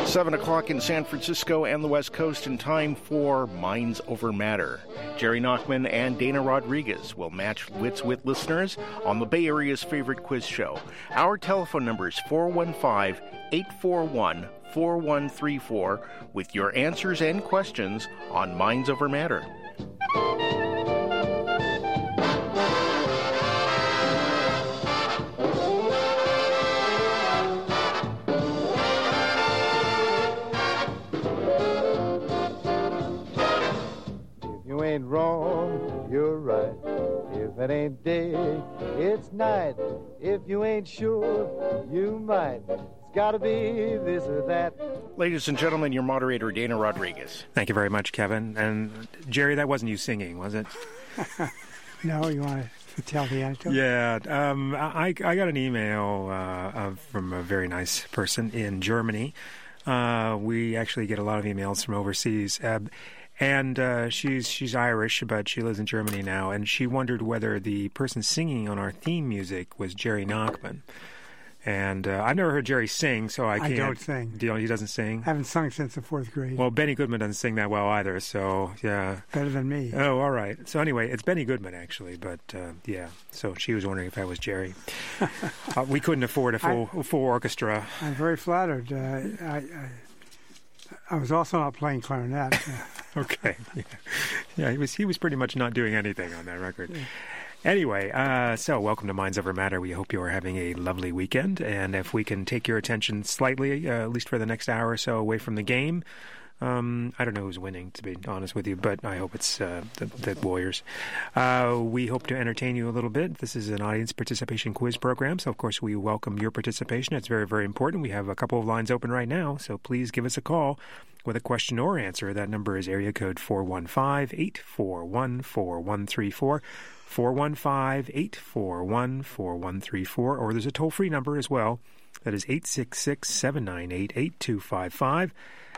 7 o'clock in San Francisco and the West Coast, in time for Minds Over Matter. Jerry Nachman and Dana Rodriguez will match wits with listeners on the Bay Area's favorite quiz show. Our telephone number is 415-841-4134 with your answers and questions on Minds Over Matter. Ain't wrong, you're right. If it ain't day, it's night. If you ain't sure, you might. It's gotta be this or that. Ladies and gentlemen, your moderator, Dana Rodriguez. Thank you very much, Kevin. And Jerry, that wasn't you singing, was it? No, you want to tell the anecdote? Yeah, I got an email from a very nice person in Germany. We actually get a lot of emails from overseas. And she's Irish, but she lives in Germany now, and she wondered whether the person singing on our theme music was Jerry Nachman. And I've never heard Jerry sing, so I can't. I don't sing. He doesn't sing? I haven't sung since the 4th grade. Well, Benny Goodman doesn't sing that well either, so yeah. Better than me. Oh, all right. So anyway, it's Benny Goodman, actually, but yeah. So she was wondering if I was Jerry. We couldn't afford a full orchestra. I'm very flattered. I was also not playing clarinet. Okay. Yeah, he was pretty much not doing anything on that record. Yeah. Anyway, so welcome to Minds Over Matter. We hope you are having a lovely weekend. And if we can take your attention slightly, at least for the next hour or so, away from the game. I don't know who's winning, to be honest with you, but I hope it's the Warriors. We hope to entertain you a little bit. This is an audience participation quiz program, so of course we welcome your participation. It's very, very important. We have a couple of lines open right now, so please give us a call with a question or answer. That number is area code 415-841-4134, 415-841-4134, or there's a toll-free number as well. That is 866-798-8255.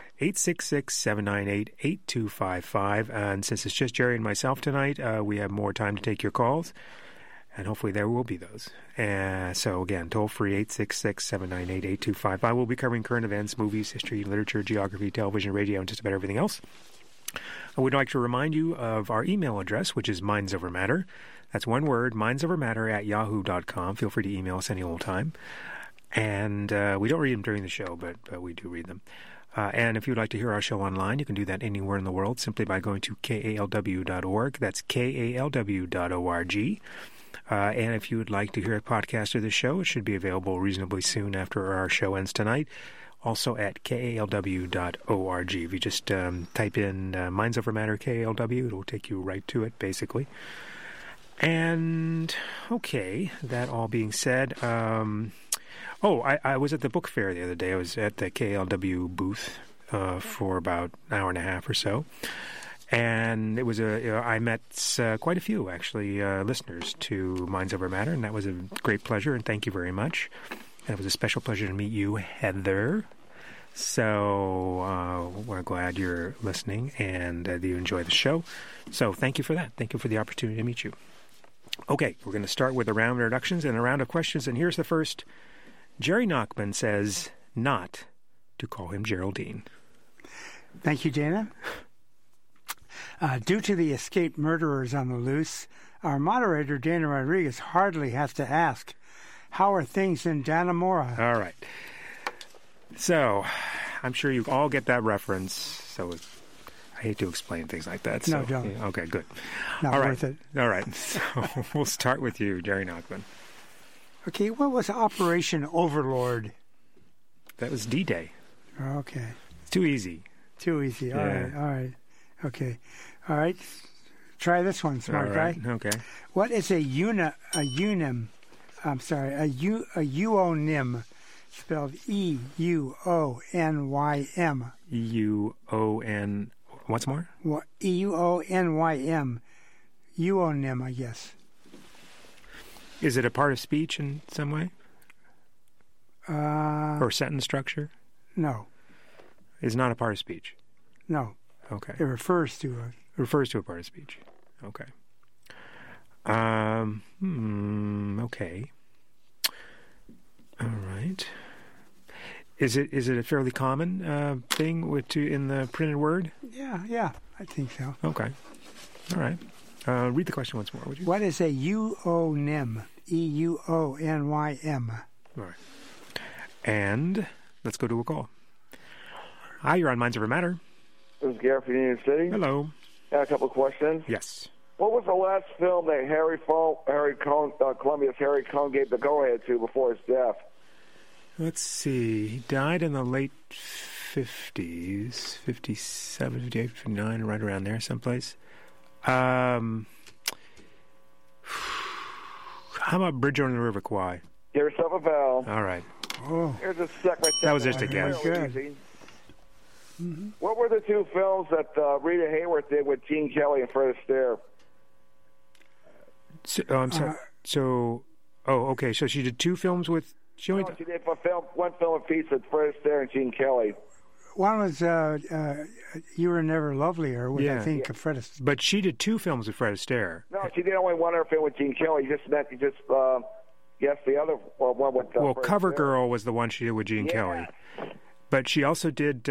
866-798-8255. And since it's just Jerry and myself tonight, we have more time to take your calls, and hopefully there will be those. So again, toll-free 866-798-8255. We'll be covering current events, movies, history, literature, geography, television, radio, and just about everything else. I would like to remind you of our email address, which is mindsovermatter. That's one word, mindsovermatter@yahoo.com. Feel free to email us any old time. And we don't read them during the show, but we do read them. And if you'd like to hear our show online, you can do that anywhere in the world simply by going to kalw.org. That's kalw.org. And if you would like to hear a podcast of the show, it should be available reasonably soon after our show ends tonight. Also at kalw.org. If you just type in Minds Over Matter KALW, it will take you right to it, basically. And, okay, that all being said... I was at the book fair the other day. I was at the KLW booth for about an hour and a half or so. And it was I met quite a few, actually, listeners to Minds Over Matter, and that was a great pleasure, and thank you very much. And it was a special pleasure to meet you, Heather. So we're glad you're listening and that you enjoy the show. So thank you for that. Thank you for the opportunity to meet you. Okay, we're going to start with a round of introductions and a round of questions, and here's the first. Jerry Nachman says not to call him Geraldine. Thank you, Dana. Due to the escaped murderers on the loose, our moderator, Dana Rodriguez, hardly has to ask, how are things in Dannemora? All right. So, I'm sure you all get that reference, so I hate to explain things like that. So, no, don't. Yeah, okay, good. Not worth it. All right. So, we'll start with you, Jerry Nachman. Okay, what was Operation Overlord? That was D-Day. Okay. It's too easy. Too easy. All right. Okay. All right. Try this one, smart guy. Okay. What is a uonym, spelled E-U-O-N-Y-M? E-U-O-N, what's more? E-U-O-N-Y-M. Euonym, I guess. Is it a part of speech in some way? Or sentence structure? No. It's not a part of speech? No. Okay. It refers to a part of speech. Okay. Okay. All right. Is it a fairly common thing in the printed word? Yeah, I think so. Okay. All right. Read the question once more, would you? What is a euonym? EUONYM. All right. And let's go to a call. Hi, you're on Minds Over Matter. This is Gary from Union City. Hello. I have a couple of questions. Yes. What was the last film that Columbia's Harry Cohn gave the go-ahead to before his death? Let's see. He died in the late 50s, 57, 58, 59, right around there someplace. How about Bridge on the River Kwai? Give yourself a bell. All right. Oh, Here's a second. That was just a guess. Good. Mm-hmm. What were the two films that Rita Hayworth did with Gene Kelly and Fred Astaire? I'm sorry. Okay. So she did two films with... She did one film apiece with Fred Astaire and Gene Kelly. One was You Were Never Lovelier with, I think, Fred Astaire. But she did two films with Fred Astaire. No, she did only one other film with Gene Kelly. Yes, the other one with well, Fred Cover Astaire. Girl was the one she did with Gene Kelly. But she also did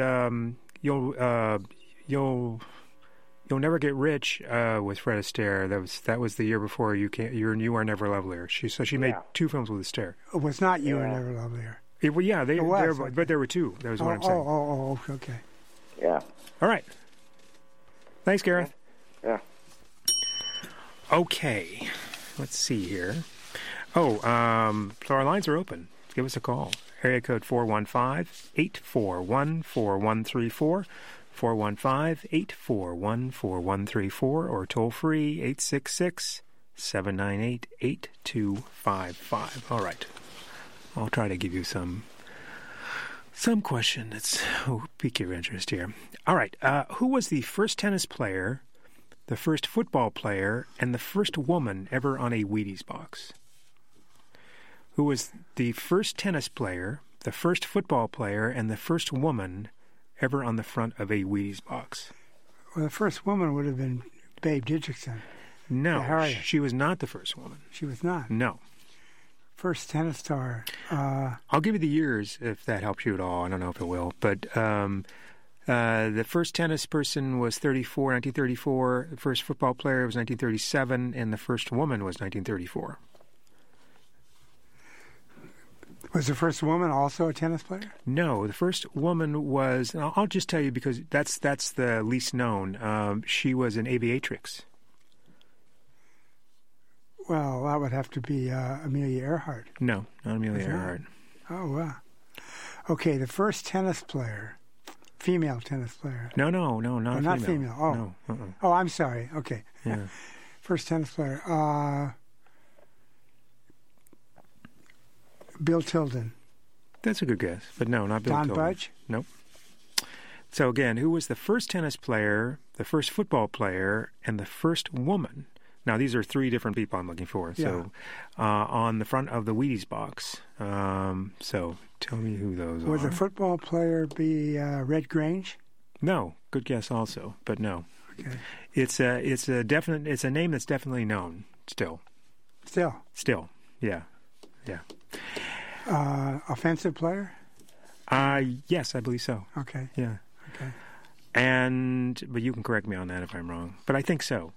You'll Never Get Rich with Fred Astaire. That was the year before You Are Never Lovelier. She made two films with Astaire. It was not You Were Never Lovelier. But there were two. That was what I'm saying. Okay. Yeah. All right. Thanks, Gareth. Yeah. Okay. Let's see here. So our lines are open. Give us a call. Area code 415-841-4134, 415-841-4134, or toll free 866-798-8255. All right. I'll try to give you some question that's pique your interest here. All right. Who was the first tennis player, the first football player, and the first woman ever on a Wheaties box? Who was the first tennis player, the first football player, and the first woman ever on the front of a Wheaties box? Well, the first woman would have been Babe Didrikson. No, she was not the first woman. She was not? No. First tennis star. I'll give you the years if that helps you at all. I don't know if it will. But the first tennis person was 1934. The first football player was 1937. And the first woman was 1934. Was the first woman also a tennis player? No, the first woman was... I'll just tell you because that's the least known. She was an aviatrix. Well, that would have to be Amelia Earhart. No, not Amelia Earhart. Oh, wow. Okay, the first tennis player, female tennis player. No, not female. Oh, no. Oh, I'm sorry. Okay. Yeah. First tennis player. Bill Tilden. That's a good guess, but no, not Bill Don Tilden. Budge? Nope. So again, who was the first tennis player, the first football player, and the first woman? Now, these are three different people I'm looking for. Yeah. So on the front of the Wheaties box. So tell me who those are. Would the football player be Red Grange? No. Good guess also, but no. Okay. It's a name that's definitely known still. Still. Yeah. Offensive player? Yes, I believe so. Okay. Yeah. Okay. But you can correct me on that if I'm wrong. But I think so.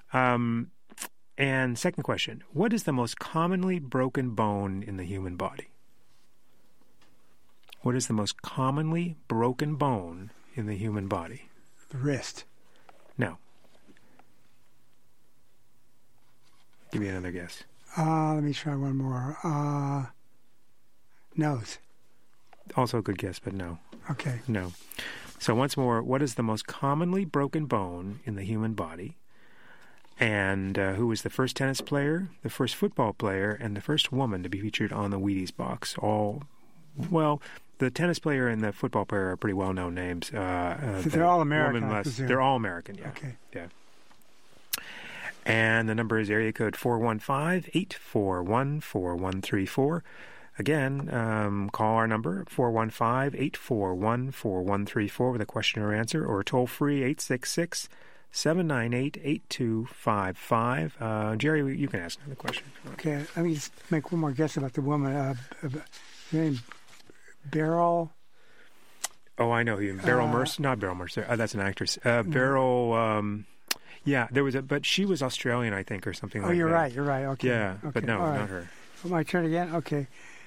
And second question, what is the most commonly broken bone in the human body? What is the most commonly broken bone in the human body? The wrist. No. Give me another guess. Let me try one more. Nose. Also a good guess, but no. Okay. No. So once more, what is the most commonly broken bone in the human body? And who was the first tennis player, the first football player, and the first woman to be featured on the Wheaties box? The tennis player and the football player are pretty well-known names. They're all American, I presume. They're all American, yeah. Okay. Yeah. And the number is area code 415-841-4134. Again, call our number, 415-841-4134 with a question or answer, or toll-free 866-798-8255. Jerry, you can ask another question. Okay, let me just make one more guess about the woman. Her name Beryl. Oh, I know you. Beryl Mercer. Not Beryl Mercer. That's an actress. Beryl. Yeah, there was but she was Australian, I think, or something like that. Oh, you're right. You're right. Okay. Yeah, okay. but no, All right. not her. My turn again? Okay.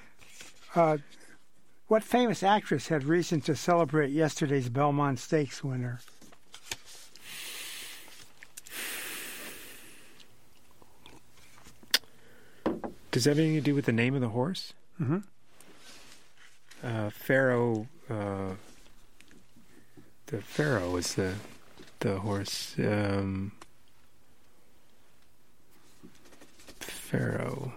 What famous actress had reason to celebrate yesterday's Belmont Stakes winner? Does that have anything to do with the name of the horse? Mm-hmm. Pharaoh. The Pharaoh was the horse. Pharaoh.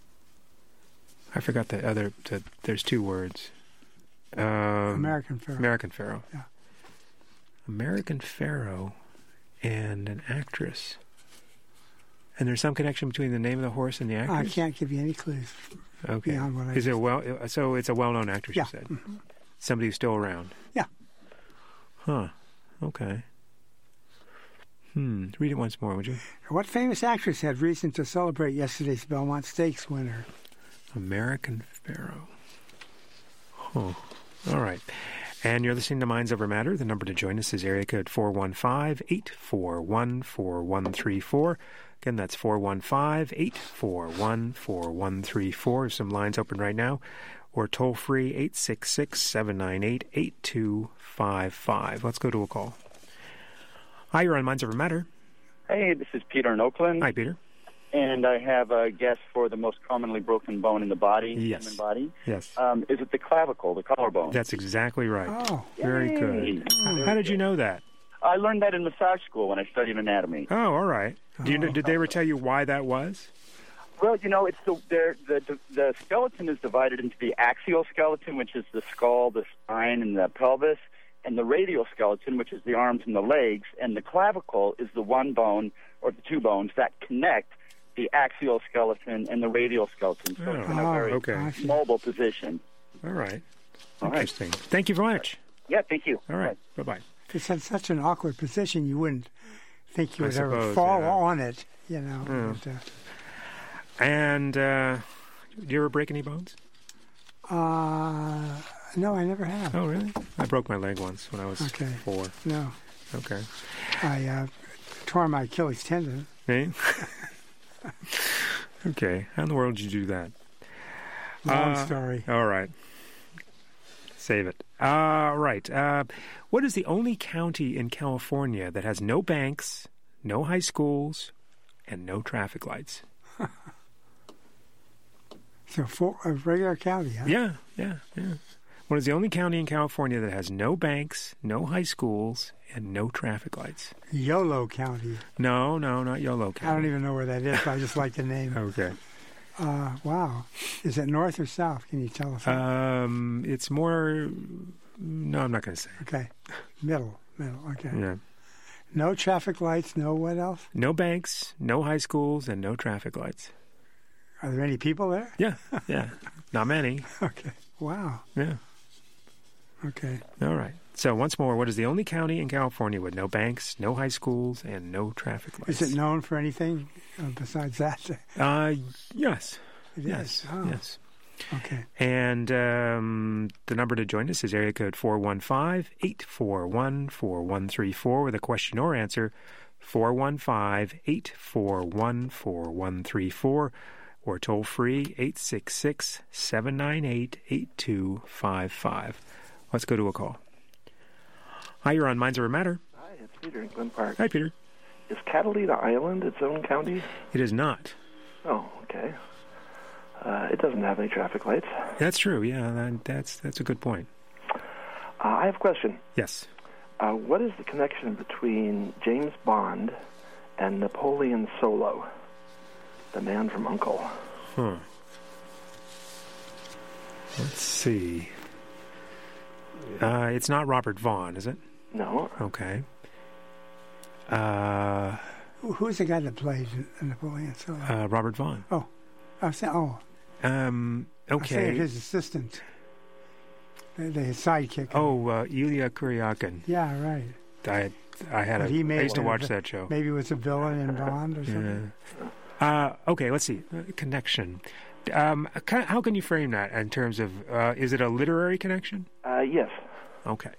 I forgot the other. There's two words. American Pharaoh. American Pharaoh. Yeah. American Pharaoh and an actress. And there's some connection between the name of the horse and the actress? I can't give you any clues. Okay. Beyond what I Is it so it's a well-known actress, Yeah. you said? Mm-hmm. Somebody who's still around? Yeah. Huh. Okay. Read it once more, would you? What famous actress had reason to celebrate yesterday's Belmont Stakes winner? American Pharaoh. Huh. All right. And you're listening to Minds Over Matter. The number to join us is area code 415-841-4134. Again, that's 415-841-4134. There's some lines open right now. Or toll-free 866-798-8255. Let's go to a call. Hi, you're on Minds Over Matter. Hey, this is Peter in Oakland. Hi, Peter. And I have a guess for the most commonly broken bone in the body, Yes. human body. Yes. Is it the clavicle, the collarbone? That's exactly right. Oh. Very Yay. good. How did you know that? I learned that in massage school when I studied anatomy. Oh, all right. Did they ever tell you why that was? Well, it's the skeleton is divided into the axial skeleton, which is the skull, the spine, and the pelvis, and the radial skeleton, which is the arms and the legs, and the clavicle is the one bone or the two bones that connect the axial skeleton and the radial skeleton. So it's in a very okay. mobile position. All right. All right. Interesting. Thank you very much. Yeah, thank you. All right. Bye-bye. It's in such an awkward position, you wouldn't think you I would ever suppose, fall yeah. on it, you know. But, And did you ever break any bones? no, I never have. Oh, really? I broke my leg once when I was Okay. 4. No. Okay. I tore my Achilles tendon. Hey? Okay. How in the world did you do that? Long story. All right. Save it. Right. What is the only county in California that has no banks, no high schools, and no traffic lights? So for a regular county, huh? Yeah. What is the only county in California that has no banks, no high schools, and no traffic lights? Yolo County. No, not Yolo County. I don't even know where that is, but I just like the name. Okay. Wow. Is it north or south? Can you tell us? It's more... No, I'm not going to say. Okay. Middle. Okay. Yeah. No traffic lights, no what else? No banks, no high schools, and no traffic lights. Are there any people there? Yeah. Not many. Okay. Wow. Yeah. Okay. All right. So once more, what is the only county in California with no banks, no high schools, and no traffic lights? Is it known for anything besides that? Yes. It Yes. is. Oh. Yes. Okay. And the number to join us is area code 415-841-4134 with a question or answer, 415-841-4134, or toll free 866-798-8255. Let's go to a call. Hi, you're on Minds Over Matter. Hi, it's Peter in Glen Park. Hi, Peter. Is Catalina Island its own county? It is not. Oh, okay. It doesn't have any traffic lights. That's true. Yeah, that's a good point. I have a question. Yes. What is the connection between James Bond and Napoleon Solo, the man from U.N.C.L.E.? Huh. Let's see. It's not Robert Vaughn, is it? No. Okay. Who's the guy that played Napoleon Solo? Robert Vaughn. I was saying, I Okay. said his assistant. The sidekick. Ilya Kuryakin. Yeah, right. I used to watch that show. Maybe it was a villain in Bond or something. Okay, let's see. Connection. How can you frame that in terms of, is it a literary connection? Yes. Okay.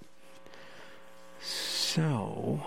So,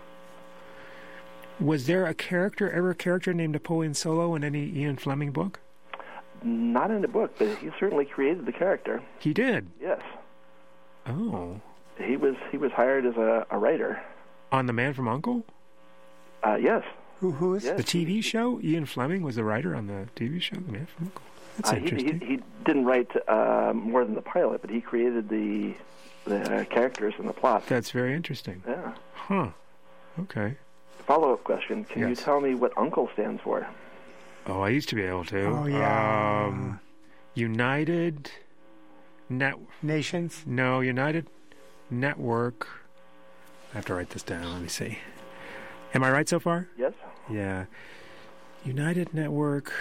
was there ever a character named Napoleon Solo in any Ian Fleming book? Not in the book, but he certainly created the character. He did? Yes. Oh. He was hired as a writer. On The Man from U.N.C.L.E.? Yes. Who is yes. The TV show? Ian Fleming was the writer on the TV show, The Man from U.N.C.L.E.? That's interesting. He didn't write more than the pilot, but he created the characters and the plot. That's very interesting. Yeah. Huh. Okay. Follow-up question. Can you Yes. tell me what UNCLE stands for? Oh, I used to be able to. Oh, yeah. United Nations? No, United Network. I have to write this down. Let me see. Am I right so far? Yes. Yeah. United Network.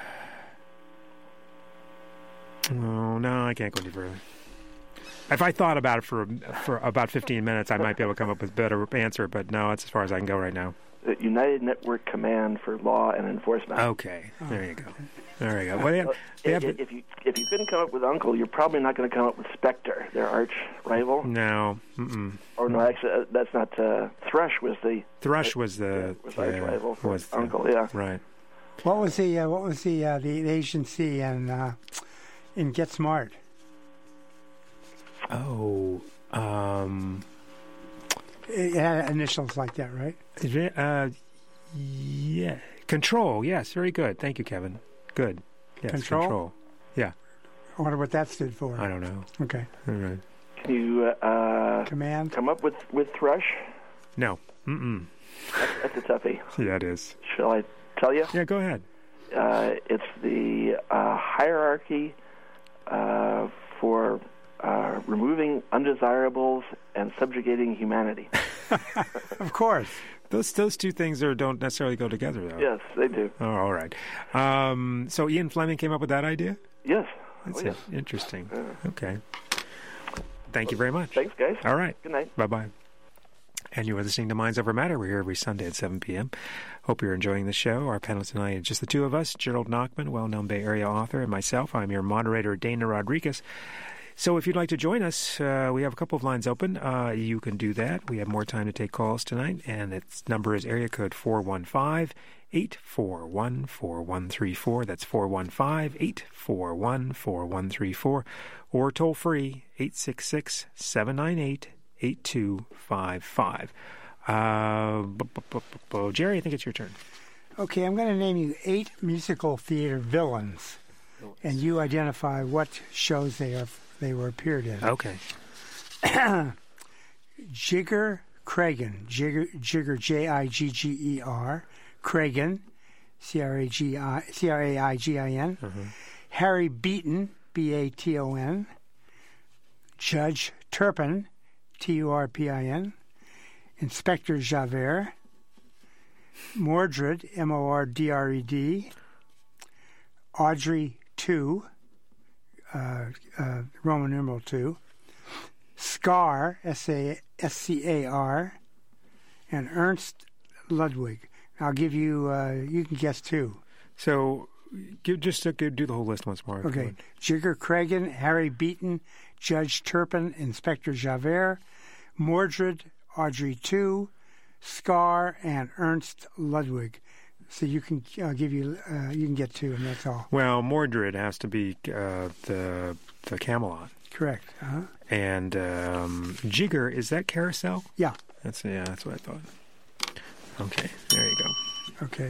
Oh, no, I can't go any further. If I thought about it for about 15 minutes, I might be able to come up with a better answer, but no, that's as far as I can go right now. The United Network Command for Law and Enforcement. Okay, there you go. There you go. Well, if you couldn't come up with UNCLE, you're probably not going to come up with Spectre, their arch rival. No. Mm-mm. Or no, actually, that's not. Thrush was the arch rival for UNCLE. Yeah. Right. What was the agency in Get Smart? Oh, It had initials like that, right? Yeah. Control. Yes, very good. Thank you, Kevin. Good. Yes, Control? Yeah. I wonder what that stood for. I don't know. Okay. All right. Can you Command? come up with Thrush? No. Mm-mm. That's a toughie. Yeah, it is. Shall I tell you? Yeah, go ahead. It's the hierarchy for removing undesirables and subjugating humanity. Of course. Those two things don't necessarily go together, though. Yes, they do. Oh, all right. So Ian Fleming came up with that idea? Yes. That's yes. Interesting. Okay. Thank you very much. Thanks, guys. All right. Good night. Bye-bye. And you are listening to Minds Over Matter. We're here every Sunday at 7 p.m. Hope you're enjoying the show. Our panel tonight is just the two of us, Gerald Nachman, well-known Bay Area author, and myself. I'm your moderator, Dana Rodriguez. So if you'd like to join us, we have a couple of lines open. You can do that. We have more time to take calls tonight, and its number is area code 415-841-4134. That's 415-841-4134. Or toll-free, 866-798-8255. Jerry, I think it's your turn. Okay, I'm going to name you 8 musical theater villains, and you identify what shows they were appeared in. Okay. Jigger Cragen, Jigger Jigger, Cragen, Craigin. Harry Beaton, Baton, Judge Turpin, Turpin, Inspector Javert, Mordred, Mordred, Audrey II, Roman numeral 2, Scar, Scar, and Ernst Ludwig. I'll give you, you can guess 2. So do the whole list once more. Okay. Jigger Cragen, Harry Beaton, Judge Turpin, Inspector Javert, Mordred, Audrey II, Scar, and Ernst Ludwig. So you can you can get 2, and that's all. Well, Mordred has to be the Camelot. Correct. Uh-huh. And Jigger, is that Carousel? Yeah. That's what I thought. Okay, there you go. Okay.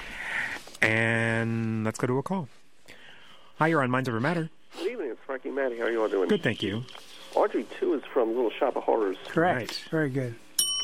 And let's go to a call. Hi, you're on Minds Over Matter. Good evening, it's Frankie Matty. How are you all doing? Good, thank you. Audrey 2 is from Little Shop of Horrors. Correct. Right. Very good.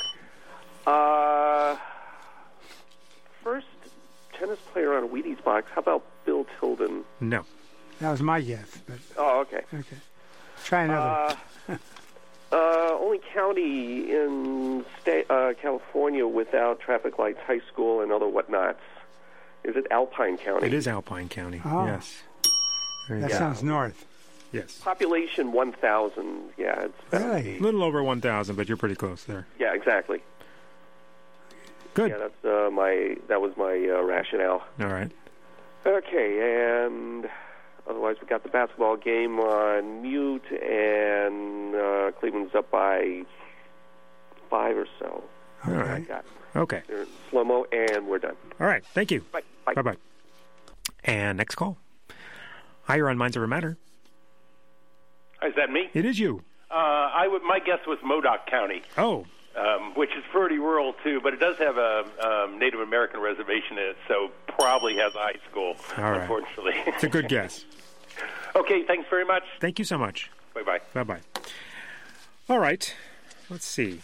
First tennis player on a Wheaties box. How about Bill Tilden? No. That was my guess. But Oh, okay. okay. Try another. Only county in California without traffic lights, high school, and other whatnots. Is it Alpine County? It is Alpine County. Oh. Yes. Very That good. sounds north. Yes. Population 1,000. Yeah, it's Really? A little over 1,000, but you're pretty close there. Yeah, exactly. Good. Yeah, that was my rationale. All right. Okay, and Otherwise, we got the basketball game on mute, and Cleveland's up by 5 or so. All right. Okay. They're in slow-mo, and we're done. All right. Thank you. Bye. Bye-bye. And next call. Hi, you're on Minds Over Matter. Is that me? It is you. My guess was Modoc County. Oh. Which is pretty rural, too, but it does have a Native American reservation in it, so probably has a high school, All right. unfortunately. It's a good guess. Okay, thanks very much. Thank you so much. Bye-bye. Bye-bye. All right. Let's see.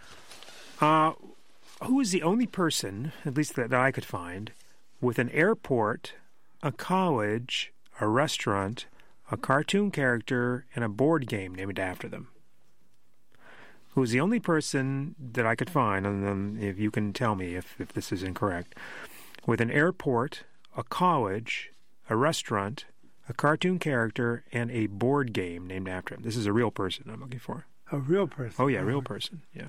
Who is the only person, at least that I could find, with an airport, a college, a restaurant, a cartoon character, and a board game named after them? Who's the only person that I could find, and then if you can tell me if this is incorrect, with an airport, a college, a restaurant, a cartoon character, and a board game named after him? This is a real person I'm looking for. A real person? Oh, yeah, real person, yeah.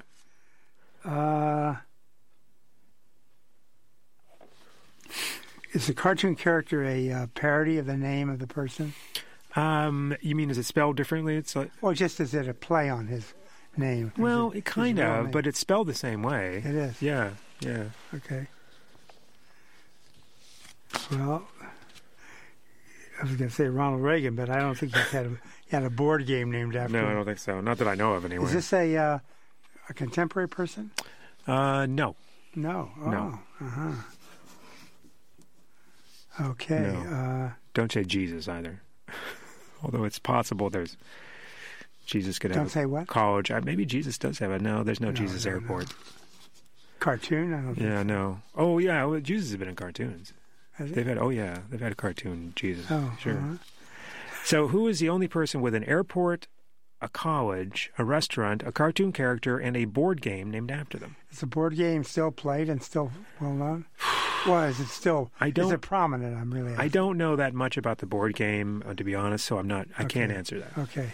Is the cartoon character a parody of the name of the person? You mean, is it spelled differently? It's like, or just is it a play on his name? Well, it kind of, but it's spelled the same way. It is? Yeah. Okay. Well, I was going to say Ronald Reagan, but I don't think he had a board game named after him. No, I don't think so. Not that I know of, anyway. Is this a contemporary person? No. No? No. Uh-huh. Okay. No. Don't say Jesus either. Although it's possible Jesus could have Don't say what? College. Maybe Jesus does have it. No, there's no Jesus Airport. Cartoon? I don't think so. No. Oh, yeah, well, Jesus has been in cartoons. Has he? They've had a cartoon Jesus. Oh, sure. Uh-huh. So who is the only person with an airport, a college, a restaurant, a cartoon character, and a board game named after them? Is the board game still played and still well known? Well, is it still? Is it prominent? I'm really asking. I don't know that much about the board game, to be honest. So I'm not. I can't answer that. Okay.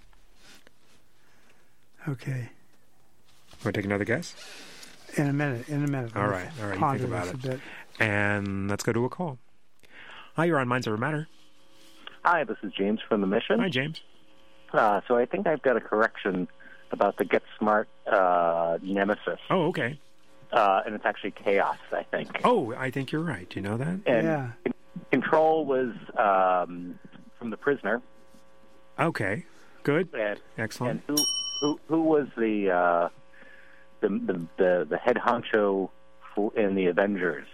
Want to take another guess? In a minute. All right. You think about it. A bit. And let's go to a call. Hi, you're on Minds Over Matter. Hi, this is James from the Mission. Hi, James. So I think I've got a correction about the Get Smart nemesis. Oh, okay. And it's actually Chaos, I think. Oh, I think you're right. Do you know that? And Control was from The Prisoner. Okay, good. Excellent. And who was the head honcho in the Avengers?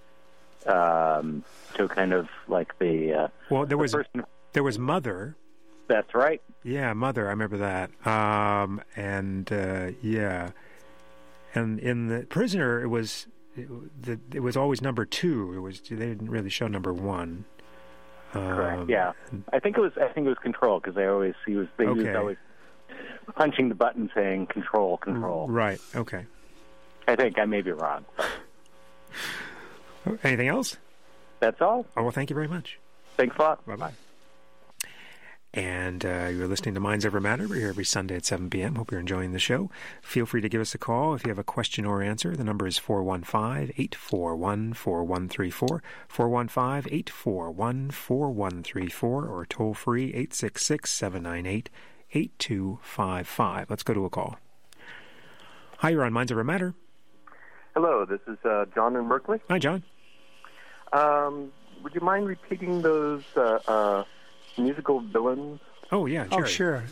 So kind of like the there was Mother. That's right. Yeah, Mother. I remember that. And in The Prisoner, it was always number 2. They didn't really show number 1. Correct. Yeah, I think it was Control because he was always punching the button saying Control. Right. Okay. I think I may be wrong. Anything else? That's all. Oh, well, thank you very much. Thanks a lot. Bye-bye. And you're listening to Minds Over Matter. We're here every Sunday at 7 p.m. Hope you're enjoying the show. Feel free to give us a call if you have a question or answer. The number is 415-841-4134, 415-841-4134, or toll free 866-798-8255. Let's go to a call. Hi, you're on Minds Over Matter. Hello, this is John in Berkeley. Hi, John. Would you mind repeating those musical villains? Oh, yeah, Jerry. Oh, sure.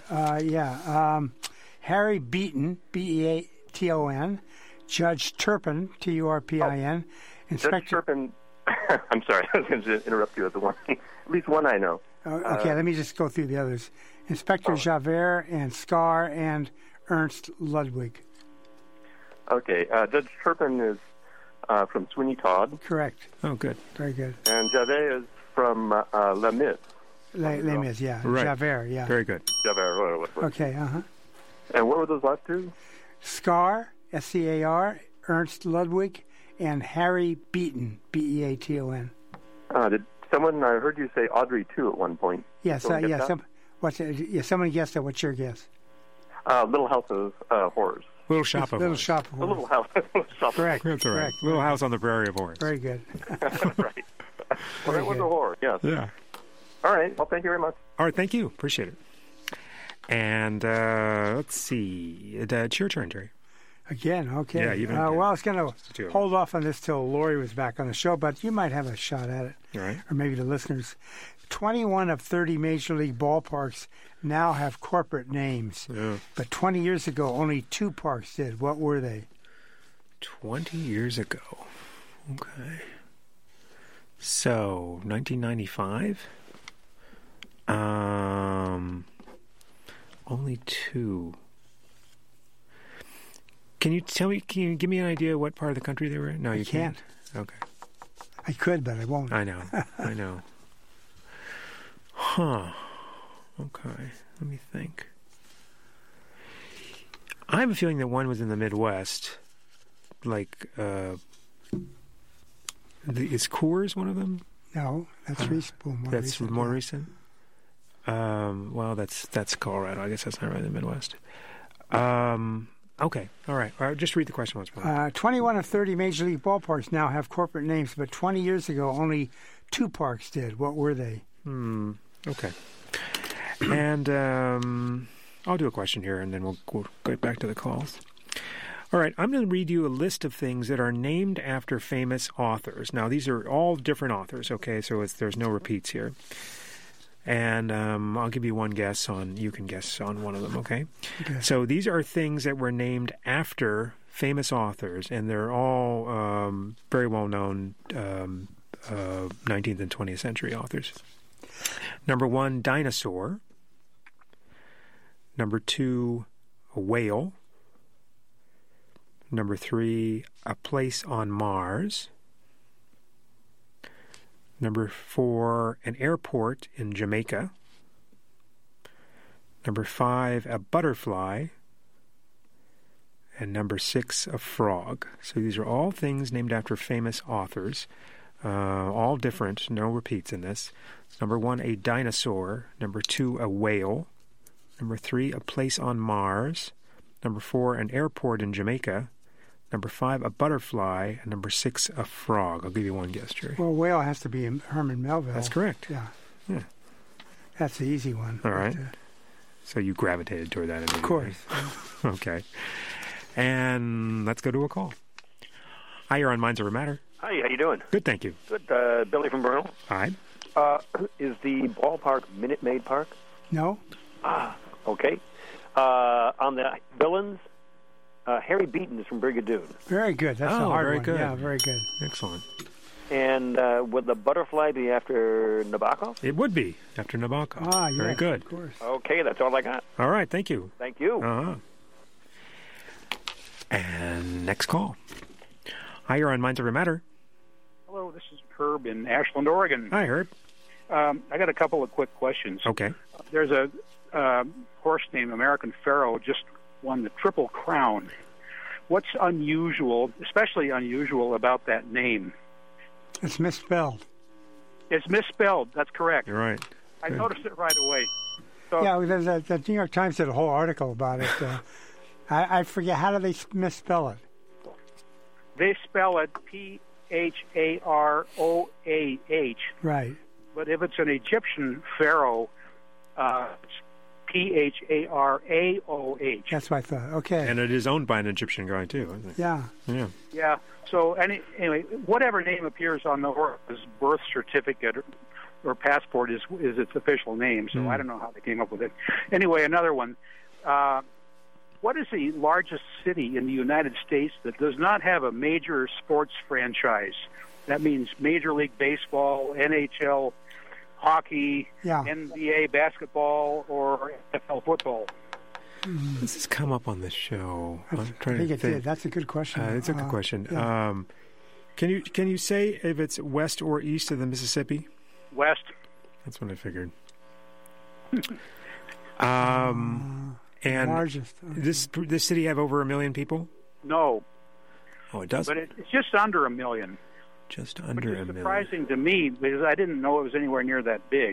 Harry Beaton, B-E-A-T-O-N, Judge Turpin, T-U-R-P-I-N, Inspector... Judge Turpin, I'm sorry, I was going to interrupt you at the one. At least one I know. Okay, let me just go through the others. Inspector Javert and Scar and Ernst Ludwig. Okay, Judge Turpin is from Sweeney Todd. Correct. Oh, good. Very good. And Javert is from Les Mis. Les Mis, yeah. Right. Javert, yeah. Very good. Javert. Okay, And what were those last two? Scar, S-C-A-R, Ernst Ludwig, and Harry Beaton, B-E-A-T-O-N. Did someone, I heard you say Audrey, too, at one point. Yes, someone guessed it. What's your guess? Little House of Horrors. Little Shop of Horrors. The Little House. Correct. That's all right. Little House on the Prairie of Horrors. Very good. Right. Well, that was a horror, yes. Yeah. All right. Well, thank you very much. All right, thank you. Appreciate it. And let's see. It's your turn, Jerry. Again, okay. Yeah, even well, I was going to hold off on this till Lori was back on the show, but you might have a shot at it. All right. Or maybe the listeners. 21 of 30 Major League ballparks now have corporate names. Yeah. But 20 years ago, only 2 parks did. What were they? 20 years ago. Okay. So, 1995? Only 2. Can you give me an idea what part of the country they were in? No, you can't. Okay. I could, but I won't. I know. I know. Huh. Okay. Let me think. I have a feeling that one was in the Midwest. Like, is Coors one of them? No, that's recent. That's more recent? Well, that's Colorado. I guess that's not really the Midwest. Okay. All right. Just read the question once more. 21 of 30 Major League ballparks now have corporate names, but 20 years ago, only 2 parks did. What were they? Okay. And I'll do a question here, and then we'll get back to the calls. All right. I'm going to read you a list of things that are named after famous authors. Now, these are all different authors, okay? So there's no repeats here. And I'll give you one guess you can guess on one of them, okay? So these are things that were named after famous authors, and they're all very well-known 19th and 20th century authors. Number 1, dinosaur. Number 2, a whale. Number 3, a place on Mars. Number 4, an airport in Jamaica. Number 5, a butterfly. And number 6, a frog. So these are all things named after famous authors. All different, no repeats in this. Number 1, a dinosaur. Number 2, a whale. Number 3, a place on Mars. Number 4, an airport in Jamaica. Number 5, a butterfly. And number 6, a frog. I'll give you one guess, Jerry. Well, whale has to be Herman Melville. That's correct. Yeah. That's the easy one. All right. So you gravitated toward that immediately. Of course. Okay. And let's go to a call. Hi, you're on Minds Over Matter. Hi, how you doing? Good, thank you. Good. Billy from Bernal. Hi. Is the ballpark Minute Maid Park? No. Okay. On the villains, Harry Beaton is from Brigadoon. Very good. That's a hard very one. good. Yeah, very good. Excellent. And would the butterfly be after Nabokov? It would be after Nabokov. Very good. Of course. Okay, that's all I got. All right, thank you. Thank you. And next call. Hi, you're on Minds Over Matter. Hello, this is Herb in Ashland, Oregon. Hi, Herb. I got a couple of quick questions. Okay. There's a horse named American Pharoah just won the Triple Crown. What's unusual, especially unusual, about that name? It's misspelled. It's misspelled. That's correct. You're right. I noticed it right away. So, yeah, the New York Times did a whole article about it. I forget, how do they misspell it? They spell it Pharoah. Right. But if it's an Egyptian pharaoh, it's Pharaoh. That's what I thought. Okay. And it is owned by an Egyptian guy, too, isn't it? Yeah. Yeah. Yeah. So anyway, whatever name appears on the horse's birth certificate or passport is its official name. So I don't know how they came up with it. Anyway, another one. What is the largest city in the United States that does not have a major sports franchise? That means Major League Baseball, NHL, hockey, NBA basketball, or NFL football. This has come up on the show. I think it did. That's a good question. It's a good question. Yeah. Can you say if it's west or east of the Mississippi? West. That's what I figured. And largest. This city have over 1 million people? No. Oh, it does? But it's just under 1 million. Just under 1 million. Which is surprising to me because I didn't know it was anywhere near that big.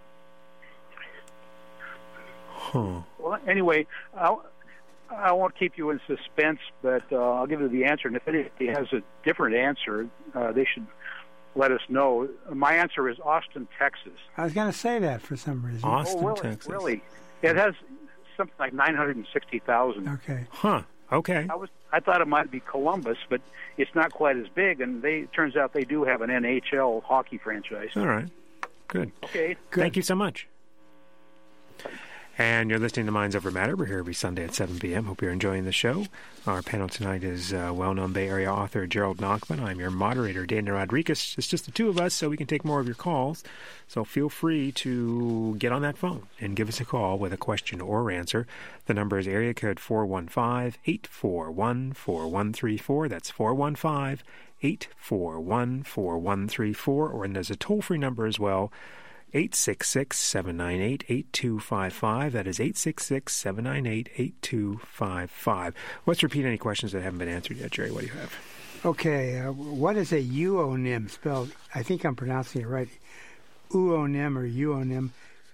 Huh. Well, anyway, I won't keep you in suspense, but I'll give you the answer. And if anybody has a different answer, they should let us know. My answer is Austin, Texas. I was going to say that for some reason. Austin, Texas. Really? It has something like 960,000. Okay. Huh. Okay. I thought it might be Columbus, but it's not quite as big, and turns out they do have an NHL hockey franchise. All right. Good. Okay. Good. Thank you so much. And you're listening to Minds Over Matter. We're here every Sunday at 7 p.m. Hope you're enjoying the show. Our panel tonight is well-known Bay Area author Gerald Nachman. I'm your moderator, Dana Rodriguez. It's just the two of us, so we can take more of your calls. So feel free to get on that phone and give us a call with a question or answer. The number is area code 415-841-4134. That's 415-841-4134. And there's a toll-free number as well, 866-798-8255. That is 866-798-8255. Let's repeat any questions that haven't been answered yet. Jerry, what do you have? Okay. What is a uonym spelled? I think I'm pronouncing it right. Uonym or uonym.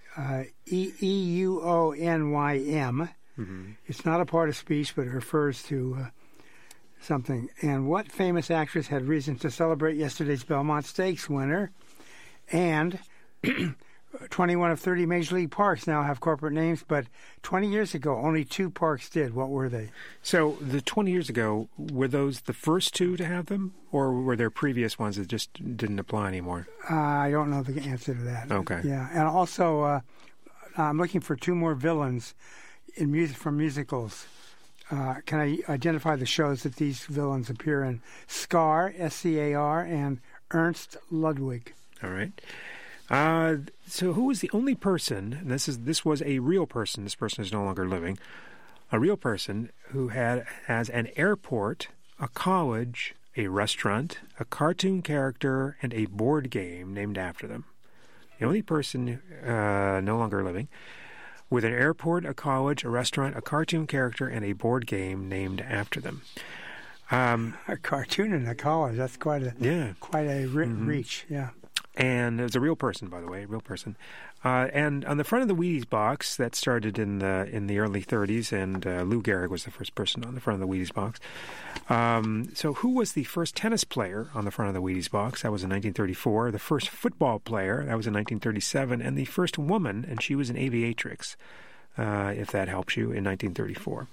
E-U-O-N-Y-M. Mm-hmm. It's not a part of speech, but it refers to something. And what famous actress had reason to celebrate yesterday's Belmont Stakes winner? And 21 of 30 Major League parks now have corporate names, but 20 years ago, only 2 parks did. What were they? So the 20 years ago, were those the first 2 to have them, or were there previous ones that just didn't apply anymore? I don't know the answer to that. Okay. Yeah, and also I'm looking for 2 more villains from musicals. Can I identify the shows that these villains appear in? Scar, S-C-A-R, and Ernst Ludwig. All right. So who was the only person, and this was a real person, this person is no longer living, a real person who has an airport, a college, a restaurant, a cartoon character, and a board game named after them? The only person no longer living with an airport, a college, a restaurant, a cartoon character, and a board game named after them. A cartoon and a college, that's quite a reach, yeah. And it was a real person, by the way, a real person. And on the front of the Wheaties box, that started in the early 30s, and Lou Gehrig was the first person on the front of the Wheaties box. So who was the first tennis player on the front of the Wheaties box? That was in 1934. The first football player, that was in 1937. And the first woman, and she was an aviatrix, if that helps you, in 1934.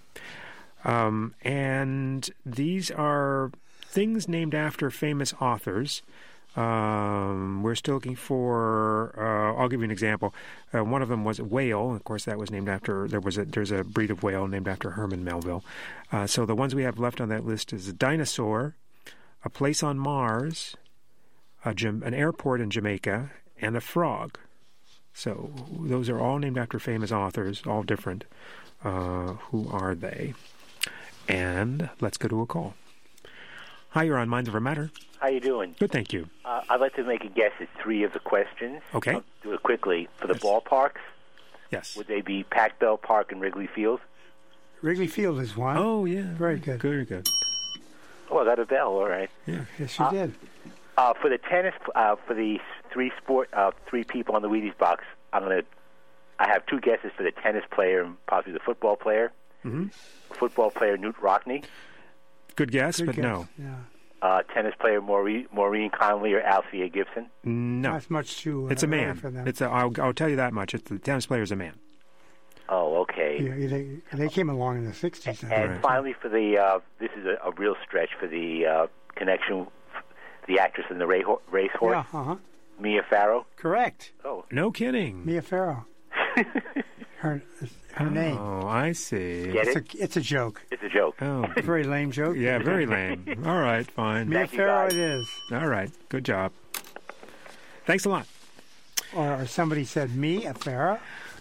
And these are things named after famous authors. We're still looking for, I'll give you an example. One of them was a whale. Of course, that was named after, there's a breed of whale named after Herman Melville. So the ones we have left on that list is a dinosaur, a place on Mars, an airport in Jamaica, and a frog. So those are all named after famous authors, all different. Who are they? And let's go to a call. Hi, you're on Minds Over Matter. How you doing? Good, thank you. I'd like to make a guess at 3 of the questions. Okay. I'll do it quickly. For the ballparks, yes. Would they be Pac Bell Park and Wrigley Field? Wrigley Field is one. Oh, yeah. Very good. Very good. Oh, I got a bell. All right. Yeah. Yes, you did. For the tennis, for the 3 people on the Wheaties box, I have 2 guesses for the tennis player and possibly the football player. Mm-hmm. Football player Knute Rockne. Good guess, Good but guess. no. Yeah. Tennis player Maureen Connolly or Althea Gibson. No. Not much to it's a man. For them. I'll tell you that much. The tennis player is a man. Oh, okay. Yeah, they came along in the 60s. And finally, for the this is a real stretch for the connection, the actress in the racehorse. Yeah, Mia Farrow. Correct. Oh, no kidding. Mia Farrow. her name. Oh, I see. Get it? It's a joke. It's a joke. Oh, a very lame joke. Yeah, very lame. All right, fine. Mia Farrow it is. All right, good job. Thanks a lot. Or somebody said Mia Farrow.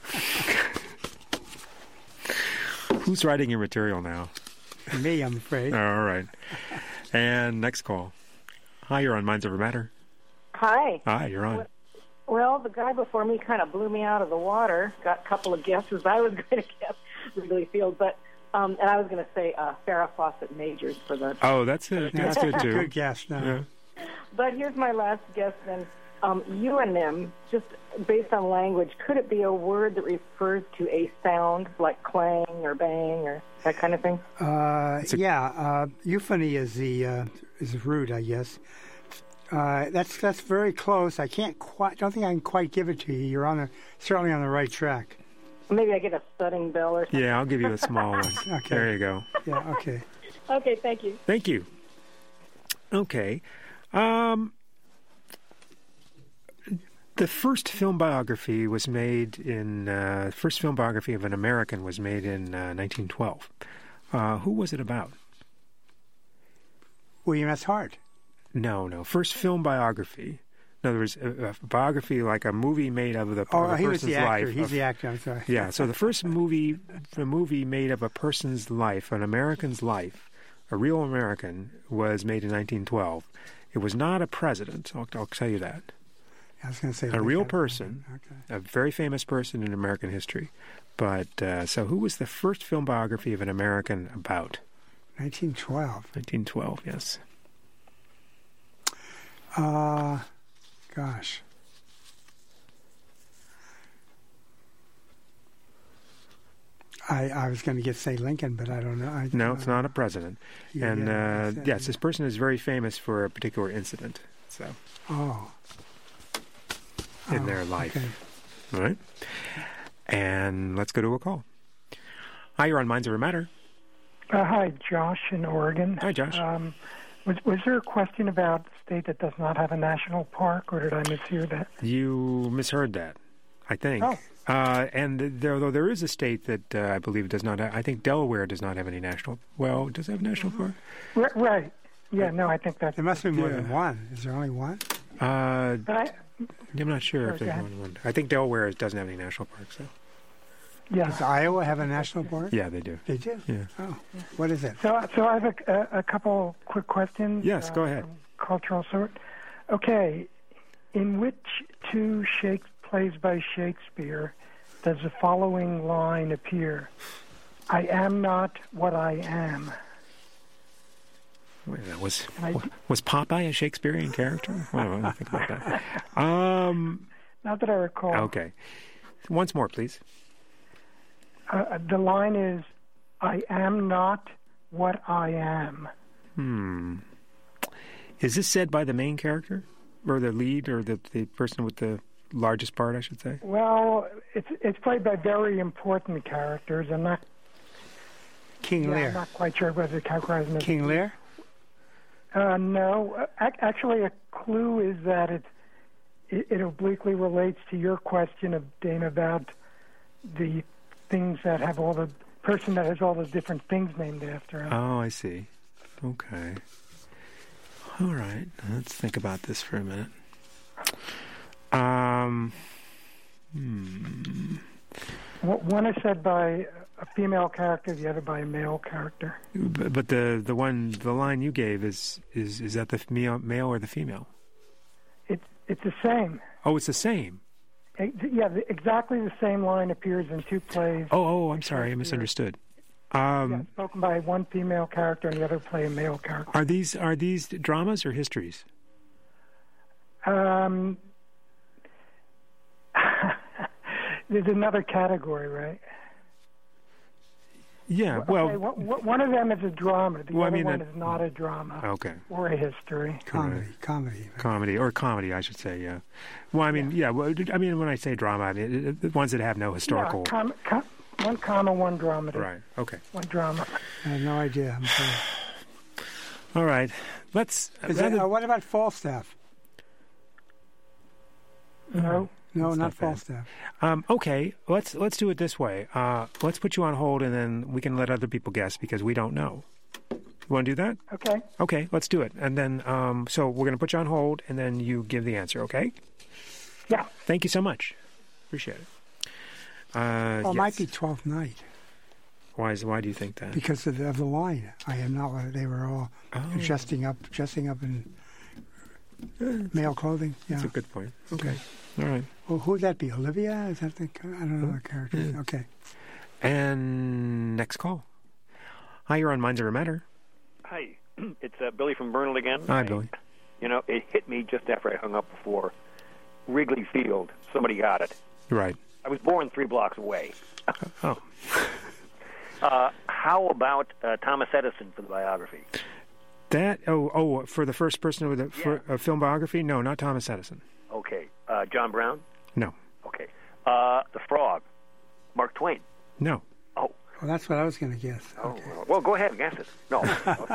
Who's writing your material now? Me, I'm afraid. All right. And next call. Hi, you're on Minds Over Matter. Hi. Hi, you're on. Well, the guy before me kind of blew me out of the water. Got a couple of guesses. I was going to guess Wrigley Field, but and I was going to say Farrah Fawcett Majors for the. Oh, that's good too. Good guess. No. Yeah. But here's my last guess then. Euonym, just based on language, could it be a word that refers to a sound like clang or bang or that kind of thing? Euphony is the root, I guess. That's very close. I don't think I can quite give it to you. You're certainly on the right track. Maybe I get a studding bell or something. Yeah, I'll give you a small one. Okay. There you go. Yeah, okay. Okay, thank you. Thank you. Okay. The first film biography was made first film biography of an American was made in 1912. Who was it about? William S. Hart. No. First film biography. In other words, a biography like a movie made of the person's life. He was the actor. He's the actor, I'm sorry. Yeah, so the first movie made of a person's life, an American's life, a real American, was made in 1912. It was not a president, I'll tell you that. I was going to say a real person, a very famous person in American history. But so who was the first film biography of an American about? 1912. 1912, yes. Gosh. I was going to say Lincoln, but I don't know. No, it's not a president. Yes, this person is very famous for a particular incident. So. In their life. Okay. All right. And let's go to a call. Hi, you're on Minds Over Matter. Hi, Josh in Oregon. Hi, Josh. Was there a question about a state that does not have a national park, or did I mishear that? You misheard that, I think. Oh. And though there is a state that I believe does not have, I think Delaware does not have any national, well, does it have a national park? Right. Yeah, no, I think that... There must be more than one. Is there only one? I'm not sure if there's one. I think Delaware doesn't have any national parks, so. Yeah. Does Iowa have a national park? Yeah, they do. They do? Yeah. Oh, what is it? So I have a couple quick questions. Yes, go ahead. Cultural sort. Okay. In which two plays by Shakespeare does the following line appear? I am not what I am. Wait, was Popeye a Shakespearean character? I don't think about that. Not that I recall. Okay. Once more, please. The line is, I am not what I am. Is this said by the main character? Or the lead, or the person with the largest part, I should say? Well, it's played by very important characters. I'm not... King Lear. I'm not quite sure whether to categorize him as... King Lear? No. Actually, a clue is that it obliquely relates to your question of Dana about the things that have all the person that has all the different things named after him. Oh, I see. Okay. All right. Let's think about this for a minute. One is said by a female character, the other by a male character. But the line you gave is that the male or the female? It's the same. Oh, it's the same. Yeah, exactly the same line appears in two plays. Oh, I'm sorry, I misunderstood. Spoken by one female character and the other play a male character. Are these dramas or histories? There's another category, right? Yeah, well... Okay, one of them is a drama. The other one is not a drama. Okay. Or a history. Comedy, I should say, yeah. Well, I mean, when I say drama, I mean, the ones that have no historical... Yeah, one comma, one drama. Right, okay. One drama. I have no idea, I'm sorry. All right, let's... what about Falstaff? No. No, not Falstaff. Okay, let's do it this way. Let's put you on hold, and then we can let other people guess because we don't know. You want to do that? Okay. Okay, let's do it. And then, so we're going to put you on hold, and then you give the answer, okay? Yeah. Thank you so much. Appreciate it. It might be Twelfth Night. Why do you think that? Because of the line. I am not what they were all dressing up in male clothing. Yeah. That's a good point. Okay. All right. Well, who would that be? Olivia? Is that I don't know the character. Yeah. Okay. And next call. Hi, you're on Minds Over Matter. Hi, it's Billy from Bernal again. Hi, Billy. It hit me just after I hung up before. Wrigley Field. Somebody got it. Right. I was born 3 blocks away. Oh. How about Thomas Edison for the biography? For the first person with a film biography? No, not Thomas Edison. Okay. John Brown? No. Okay. The Frog? Mark Twain? No. Oh. Well, that's what I was going to guess. Oh, well, go ahead and guess it. No.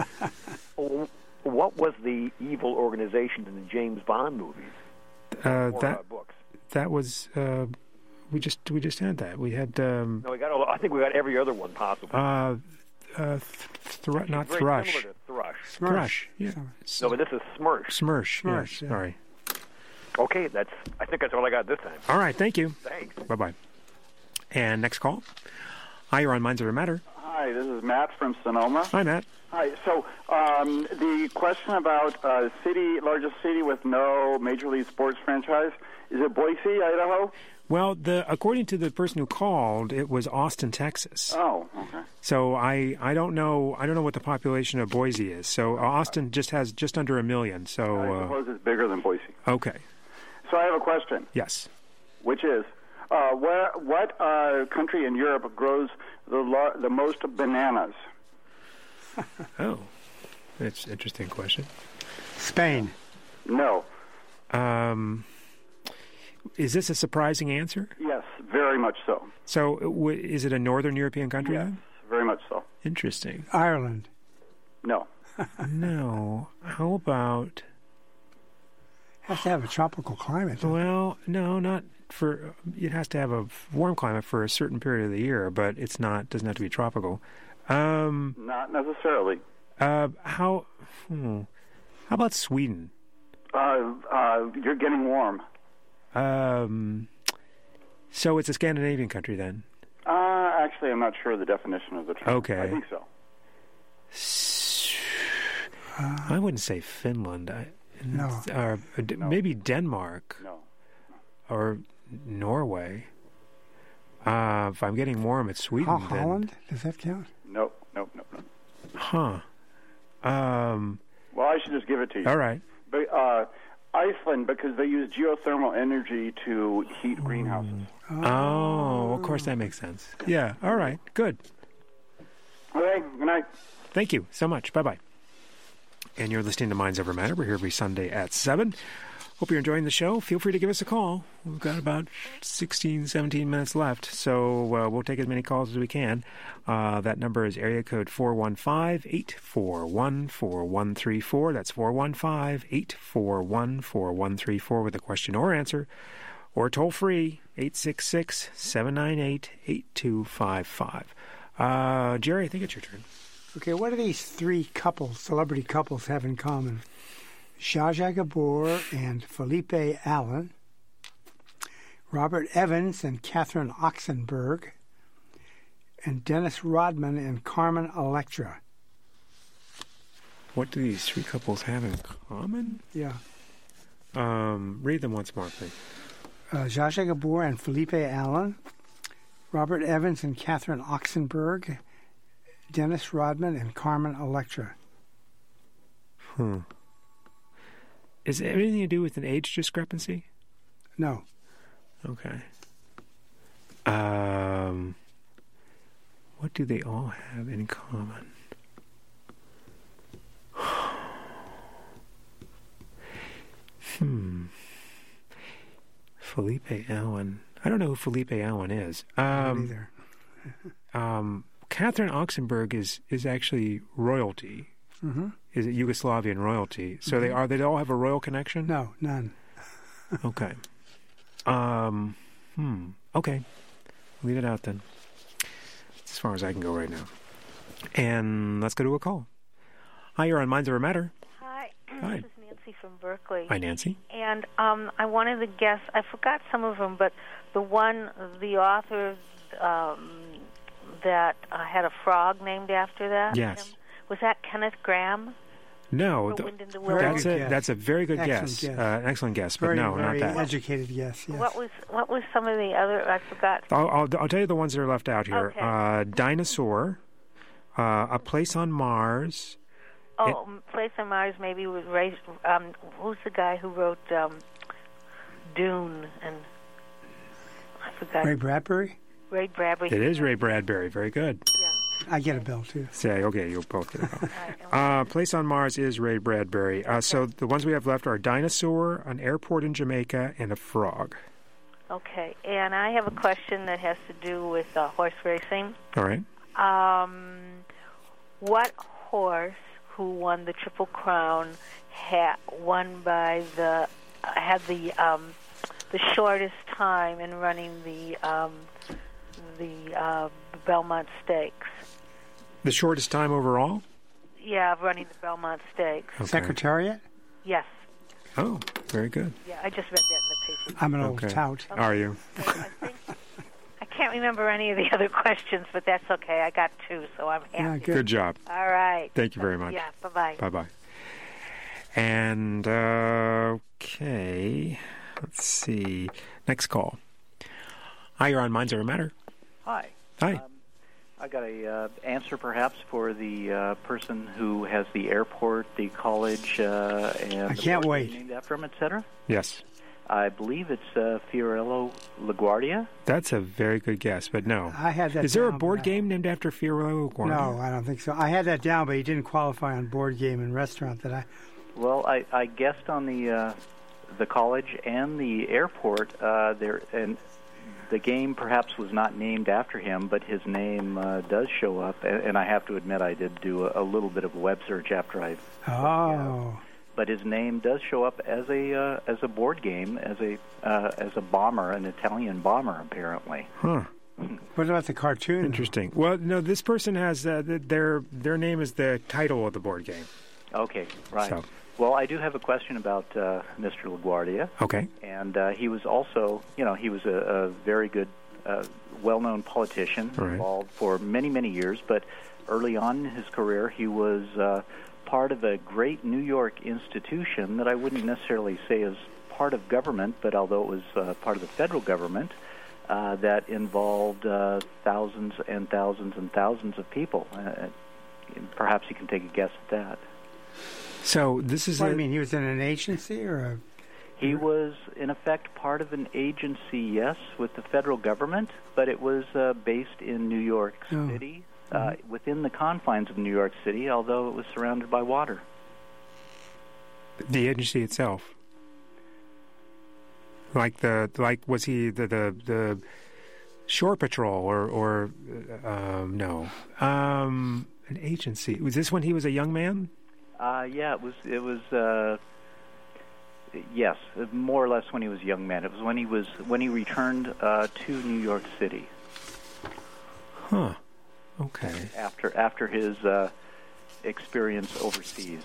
What was the evil organization in the James Bond movies? Books. That was we just had that. We had no, I think we got every other one possible. Not Thrush. Similar to Thrush. Thrush. Yeah. No, but this is Smirsh. Smirsh. Yes. Yeah. Sorry. Okay, I think that's all I got this time. All right, thank you. Thanks. Bye-bye. And next call. Hi, you're on Minds Over Matter. Hi, this is Matt from Sonoma. Hi, Matt. Hi. So the question about largest city with no Major League Sports franchise, is it Boise, Idaho? Well, according to the person who called, it was Austin, Texas. Oh, okay. So I don't know what the population of Boise is. So Austin has just under 1 million. So I suppose it's bigger than Boise. Okay. So I have a question. Yes. Which is, what country in Europe grows the most bananas? Oh, that's an interesting question. Spain. No. Is this a surprising answer? Yes, very much so. So is it a northern European country? Yes, then? very much so. Interesting. Ireland. No. No. How about... Has to have a tropical climate. Well, no, not for... It has to have a warm climate for a certain period of the year, but doesn't have to be tropical. Not necessarily. How about Sweden? You're getting warm. So it's a Scandinavian country then? Actually, I'm not sure of the definition of the term. Okay. I think so. I wouldn't say Finland. No. Or maybe Denmark. No. Or Norway. If I'm getting warm, it's Sweden. Holland? Does that count? Nope. Huh. Well, I should just give it to you. All right. But, Iceland, because they use geothermal energy to heat greenhouses. Oh, of course that makes sense. Yeah, all right, good. Okay, good night. Thank you so much. Bye-bye. And you're listening to Minds Over Matter. We're here every Sunday at 7. Hope you're enjoying the show. Feel free to give us a call. We've got about 16, 17 minutes left, so we'll take as many calls as we can. That number is area code 415-841-4134. That's 415-841-4134 with a question or answer. Or toll free, 866-798-8255. Jerry, I think it's your turn. Okay, what do these three celebrity couples have in common? Zsa Zsa Gabor and Felipe Allen, Robert Evans and Catherine Oxenberg, and Dennis Rodman and Carmen Electra. What do these three couples have in common? Yeah. Read them once more, please. Zsa Zsa Gabor and Felipe Allen, Robert Evans and Catherine Oxenberg, Dennis Rodman and Carmen Electra. Is it anything to do with an age discrepancy? No. Okay. What do they all have in common? Felipe Allen. I don't know who Felipe Allen is. Neither. Catherine Oxenberg is actually royalty. Mm-hmm. Is it Yugoslavian royalty? So they all have a royal connection? No, none. Okay. Okay. Leave it out then. That's as far as I can go right now. And let's go to a call. Hi, you're on Minds Over Matter. Hi. Hi. This is Nancy from Berkeley. Hi, Nancy. And I wanted to guess, I forgot some of them, but the author that had a frog named after that? Yes. Was that Kenneth Graham? No, that's a very good guess. Excellent An excellent guess, but no, not that. Very educated guess. Yes. What was some of the other? I forgot. I'll tell you the ones that are left out here. Okay. Dinosaur, A Place on Mars. Place on Mars maybe was raised. Who's the guy who wrote Dune? And I forgot. Ray Bradbury. Ray Bradbury. It is Ray Bradbury. Very good. Yeah. I get a bell, too. Say, okay, you'll both get a bell. Place on Mars is Ray Bradbury. So the ones we have left are a dinosaur, an airport in Jamaica, and a frog. Okay, and I have a question that has to do with horse racing. All right. What horse who won the Triple Crown had the shortest time in running the Belmont Stakes? The shortest time overall? Yeah, of running the Belmont Stakes. Okay. Secretariat? Yes. Oh, very good. Yeah, I just read that in the paper. I'm an old tout. Okay. Are you? I can't remember any of the other questions, but that's okay. I got two, so I'm happy. Yeah, good job. All right. Thank you very much. Yeah, bye-bye. Bye-bye. And, okay, let's see. Next call. Hi, you're on Minds Over Matter. Hi. Hi. I got a answer perhaps for the person who has the airport, the college, and I can't wait. Named after him, etc. Yes. I believe it's Fiorello LaGuardia. That's a very good guess, but no. I had that. Is there a down, board game named after Fiorello LaGuardia? No, I don't think so. I had that down, but he didn't qualify on board game and restaurant that I. Well, I guessed on the college and the airport there, and the game perhaps was not named after him, but his name does show up. And I have to admit, I did do a little bit of a web search after I. Oh. But his name does show up as a board game, as a bomber, an Italian bomber, apparently. Huh. What about the cartoon? Interesting. Well, no, this person has their name is the title of the board game. Okay, right. So. Well, I do have a question about Mr. LaGuardia. Okay. And he was also, he was a very good, well-known politician, involved for many, many years. But early on in his career, he was part of a great New York institution that I wouldn't necessarily say is part of government, but although it was part of the federal government, that involved thousands and thousands and thousands of people. Perhaps you can take a guess at that. So this is. What do you mean? He was in an agency or a? He was, in effect, part of an agency, yes, with the federal government, but it was based in New York City, within the confines of New York City, although it was surrounded by water. The agency itself. Was he the shore patrol or no? An agency. Was this when he was a young man? Yeah, it was. Yes, more or less when he was a young man. It was when he returned to New York City. Huh. Okay. After his experience overseas.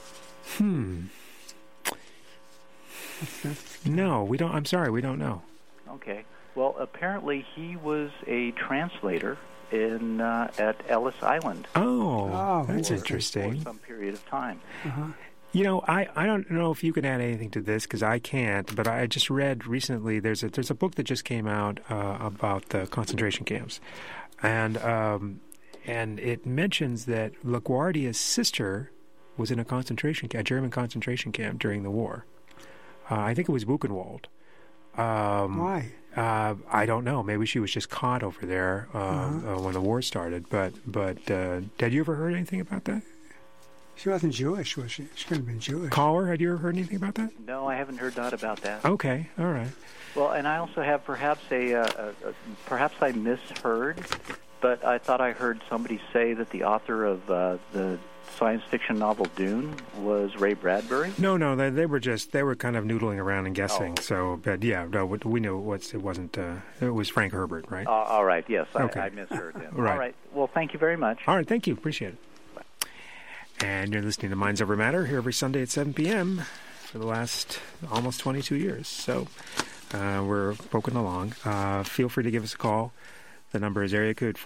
No, we don't. I'm sorry, we don't know. Okay. Well, apparently he was a translator at Ellis Island. Oh, that's interesting. For some period of time. You know, I don't know if you can add anything to this because I can't, but I just read recently there's a book that just came out about the concentration camps, and it mentions that LaGuardia's sister was in a German concentration camp during the war. I think it was Buchenwald. Why? I don't know. Maybe she was just caught over there when the war started. But had you ever heard anything about that? She wasn't Jewish, was she? She couldn't have been Jewish. Caller, had you ever heard anything about that? No, I haven't heard that about that. Okay, all right. Well, and I also have perhaps perhaps I misheard, but I thought I heard somebody say that the author of the science fiction novel Dune was Ray Bradbury. No, they were kind of noodling around and guessing. So, but yeah, no, we knew it wasn't. It was Frank Herbert, right? All right, yes, okay. I misheard him. Right. All right. Well, thank you very much. All right, thank you. Appreciate it. And you're listening to Minds Over Matter here every Sunday at 7 p.m. for the last almost 22 years. So we're poking along. Feel free to give us a call. The number is area code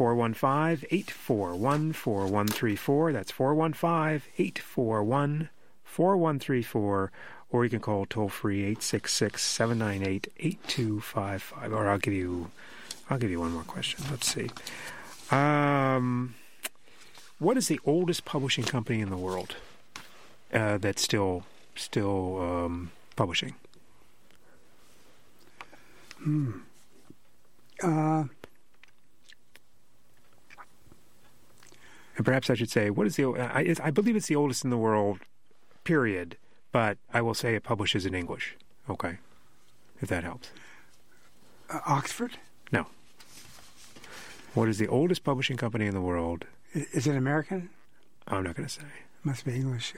415-841-4134. That's 415-841-4134. Or you can call toll-free 866-798-8255. Or I'll give you one more question. Let's see. What is the oldest publishing company in the world that's still publishing? And perhaps I should say, what is the? I believe it's the oldest in the world, period. But I will say it publishes in English. Okay, if that helps. Oxford? No. What is the oldest publishing company in the world? Is it American? I'm not going to say. Must be English.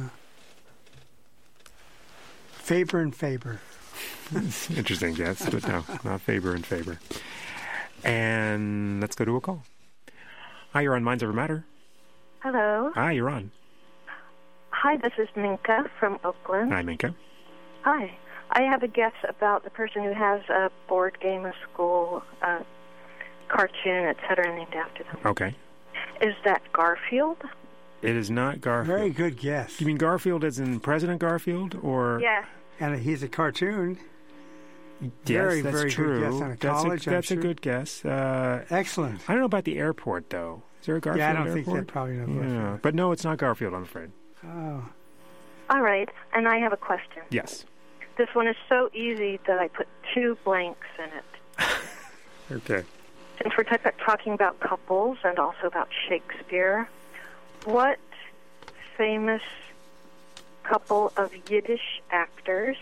Faber and Faber. Interesting guess, but no, not Faber and Faber. And let's go to a call. Hi, you're on Minds Over Matter. Hello. Hi, you're on. Hi, this is Minka from Oakland. Hi, Minka. Hi. I have a guess about the person who has a board game, a school, cartoon, etc., named after them. Okay. Is that Garfield? It is not Garfield. Very good guess. You mean Garfield as in President Garfield, or? Yeah. And he's a cartoon. Yes, very, that's very true. good guess on a college. That's a good guess. Excellent. I don't know about the airport, though. Is there a Garfield airport? Yeah, I don't think that probably knows. Yeah. But no, it's not Garfield, I'm afraid. Oh. All right, and I have a question. Yes. This one is so easy that I put 2 blanks in it. Okay. Since we're talking about couples and also about Shakespeare, what famous couple of Yiddish actors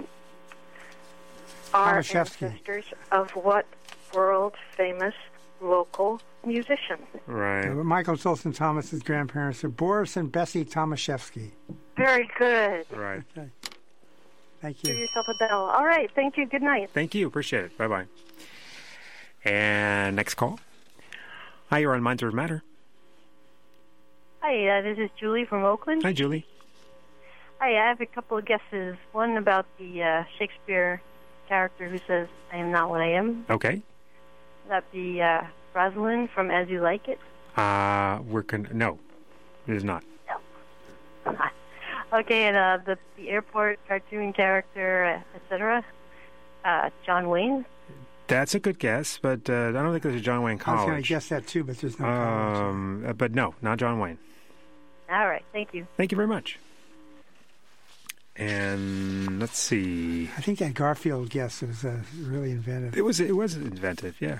are ancestors of what world-famous local musician? Right. Michael Tilson Thomas's grandparents are Boris and Bessie Tomaszewski. Very good. Right. Okay. Thank you. Give yourself a bell. All right. Thank you. Good night. Thank you. Appreciate it. Bye-bye. And next call. Hi, you're on Minds Over Matter. Hi, this is Julie from Oakland. Hi, Julie. Hi, I have a couple of guesses. One about the Shakespeare character who says, "I am not what I am." Okay. That be Rosalind from As You Like It? No, it is not. No. Okay, and the airport cartoon character, etc. John Wayne? That's a good guess, but I don't think there's a John Wayne College. I was going to guess that too, but there's no college. But no, not John Wayne. All right, thank you. Thank you very much. And let's see. I think that Garfield guess was really inventive. It was inventive, yeah.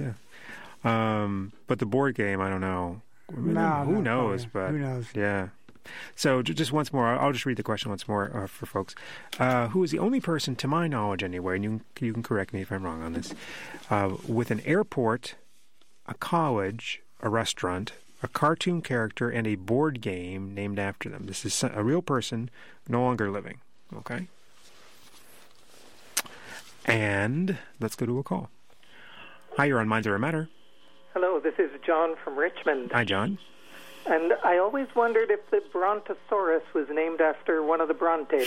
But the board game, I don't know. Who knows? But who knows? Yeah. So just once more, I'll just read the question once more for folks. Who is the only person, to my knowledge anyway, and you can correct me if I'm wrong on this, with an airport, a college, a restaurant, a cartoon character, and a board game named after them? This is a real person, no longer living. Okay? And let's go to a call. Hi, you're on Minds Over Matter. Hello, this is John from Richmond. Hi, John. And I always wondered if the Brontosaurus was named after one of the Brontes.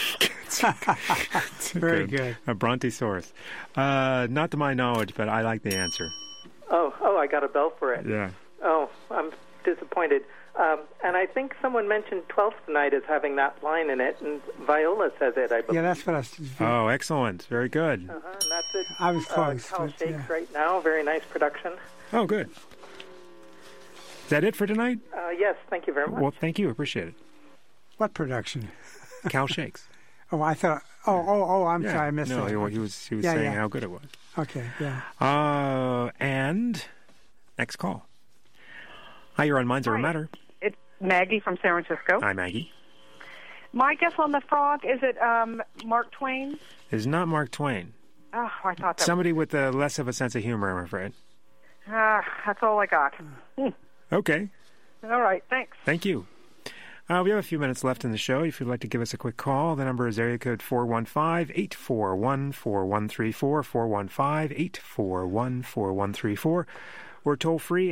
Very good. A Brontosaurus. Not to my knowledge, but I like the answer. Oh, I got a bell for it. Yeah. Oh, I'm disappointed. And I think someone mentioned Twelfth Night as having that line in it, and Viola says it, I believe. Yeah, that's what I was... Oh, excellent. Very good. And that's it. I was close. Carl Shakes right now. Very nice production. Oh, good. Is that it for tonight? Yes, thank you very much. Well, thank you. Appreciate it. What production? Cal Shakes. Oh, I thought... Oh, I'm sorry, I missed that. No, he was saying how good it was. Okay, yeah. And next call. Hi, you're on Minds Over Matter. It's Maggie from San Francisco. Hi, Maggie. My guess on the frog, is it Mark Twain? It is not Mark Twain. Oh, I thought that. Somebody with less of a sense of humor, I'm afraid. That's all I got. Okay. All right, thanks. Thank you. We have a few minutes left in the show. If you'd like to give us a quick call, the number is area code 415-841-4134, 415-841-4134, or toll free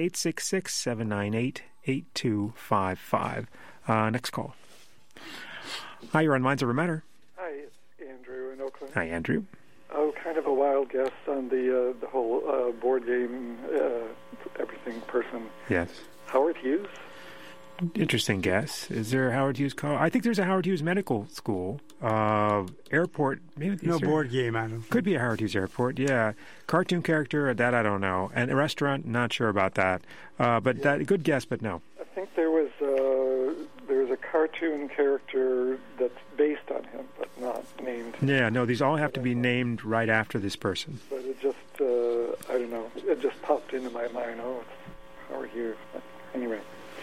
866-798-8255. Next call. Hi, you're on Minds Over Matter. Hi, it's Andrew in Oakland. Hi, Andrew. Oh, kind of a wild guess on the whole board game, everything person. Yes. Howard Hughes? Interesting guess. Is there a Howard Hughes call? I think there's a Howard Hughes Medical School. Airport. Maybe no board game, I don't think. Could be a Howard Hughes airport, yeah. Cartoon character, that I don't know. And a restaurant, not sure about that. But that good guess, but no. I think there was a cartoon character that's based on him, but not named. Yeah, no, these all have to be named right after this person. But it just, I don't know, it just popped into my mind. Oh, it's Howard Hughes. But anyway.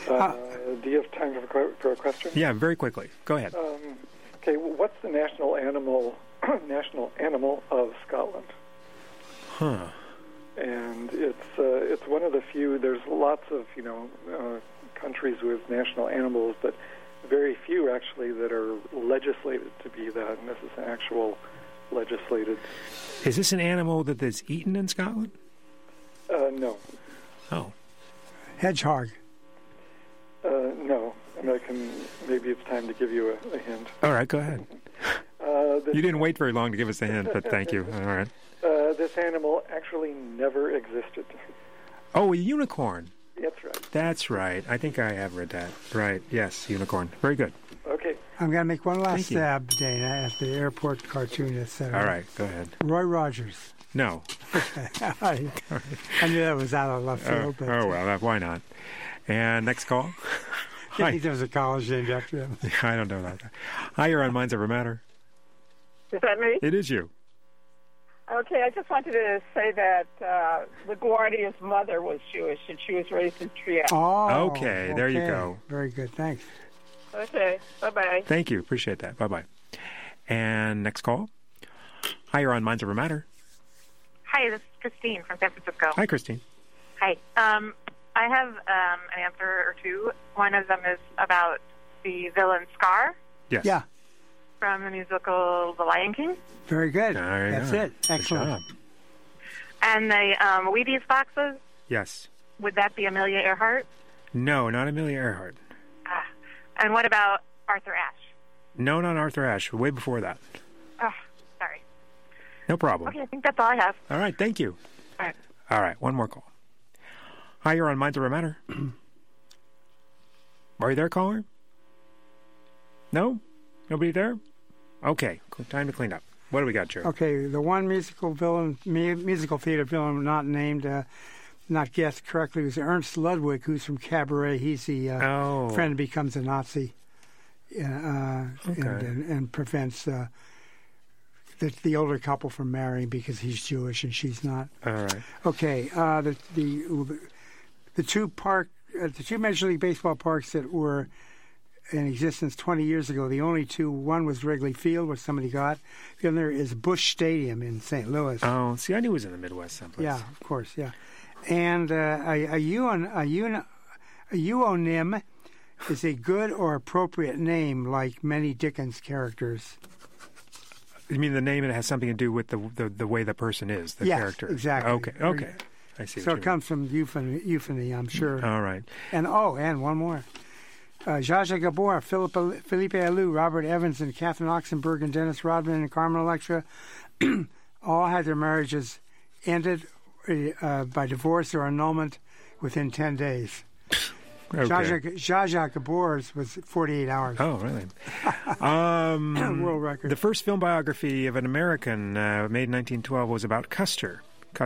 Do you have time for a question? Yeah, very quickly. Go ahead. Okay, what's the national animal of Scotland? Huh. And it's one of the few. There's lots of countries with national animals, but very few actually that are legislated to be that. And this is an actual legislated. Is this an animal that's eaten in Scotland? No. Oh. Hedgehog. No. And maybe it's time to give you a hint. All right, go ahead. You didn't wait very long to give us the hint, but thank you. All right. This animal actually never existed. Oh, a unicorn. That's right. That's right. I think I have read that. Right. Yes, unicorn. Very good. Okay. I'm going to make one last stab, Dana, at the airport cartoon, etc. All right, go ahead. Roy Rogers. No. I knew that was out of left field. Well, why not? And next call. I think there was a college named after him. I don't know that. Hi, you're on Minds Over Matter. Is that me? It is you. Okay, I just wanted to say that LaGuardia's mother was Jewish, and she was raised in Trieste. Oh, okay. There you go. Very good. Thanks. Okay, bye-bye. Thank you. Appreciate that. Bye-bye. And next call. Hi, you're on Minds Over Matter. Hi, this is Christine from San Francisco. Hi, Christine. Hi. I have an answer or two. One of them is about the villain Scar. Yes. Yeah. From the musical The Lion King. Very good. That's it. Excellent. And the Wheaties boxes. Yes. Would that be Amelia Earhart? No, not Amelia Earhart. And what about Arthur Ashe? No, not Arthur Ashe. Way before that. Oh, sorry. No problem. Okay, I think that's all I have. All right, thank you. All right. All right, one more call. Hi, you're on Minds Over Matter. Are you there, caller? No? Nobody there? Okay, time to clean up. What do we got, Joe? Okay, the one musical theater villain not named, not guessed correctly, was Ernst Ludwig, who's from Cabaret. He's the friend who becomes a Nazi and prevents the older couple from marrying because he's Jewish and she's not. All right. Okay, the two Major League Baseball parks that were in existence 20 years ago, the only two, one was Wrigley Field, which somebody got. The other is Busch Stadium in St. Louis. Oh, see, I knew it was in the Midwest someplace. Yeah, of course, yeah. And a euonym is a good or appropriate name, like many Dickens characters. You mean the name and it has something to do with the way the person is, the character? Yes, exactly. Okay. I see. So it comes from euphony, I'm sure. All right. And one more. Zsa Zsa Gabor, Philippe Alou, Robert Evans, and Catherine Oxenberg, and Dennis Rodman, and Carmen Electra all had their marriages ended by divorce or annulment within 10 days. Okay. Zsa Zsa Gabor's was 48 hours. Oh, really? World record. The first film biography of an American made in 1912 was about Custer.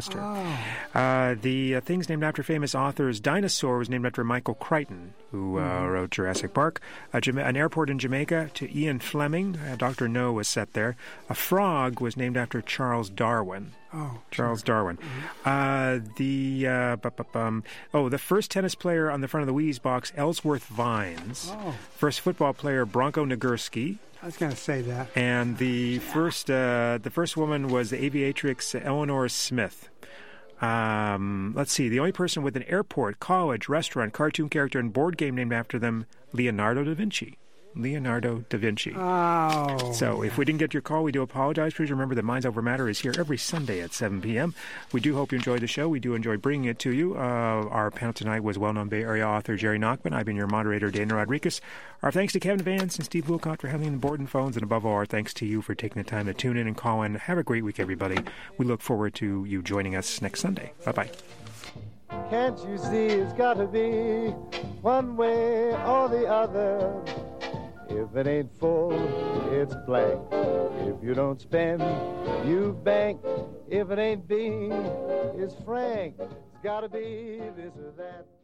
The things named after famous authors. Dinosaur was named after Michael Crichton, who wrote Jurassic Park. An airport in Jamaica to Ian Fleming. Dr. No was set there. A frog was named after Charles Darwin. Charles Darwin. The first tennis player on the front of the Wheaties box, Ellsworth Vines. First football player, Bronco Nagurski. I was going to say that. And the first woman was the aviatrix Eleanor Smith. Let's see. The only person with an airport, college, restaurant, cartoon character, and board game named after them, Leonardo da Vinci. So if we didn't get your call, we do apologize. Please remember that Minds Over Matter is here every Sunday at 7 p.m. We do hope you enjoyed the show. We do enjoy bringing it to you. Our panel tonight was well-known Bay Area author Jerry Nachman. I've been your moderator, Dana Rodriguez. Our thanks to Kevin Vance and Steve Wilcott for handling the board and phones, and above all, our thanks to you for taking the time to tune in and call in. Have a great week, everybody. We look forward to you joining us next Sunday. Bye-bye. Can't you see it's got to be one way or the other? If it ain't full, it's blank. If you don't spend, you bank. If it ain't B, it's Frank. It's got to be this or that.